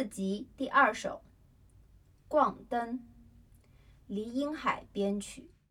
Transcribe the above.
4集第2首《逛灯》，梨荫海边曲。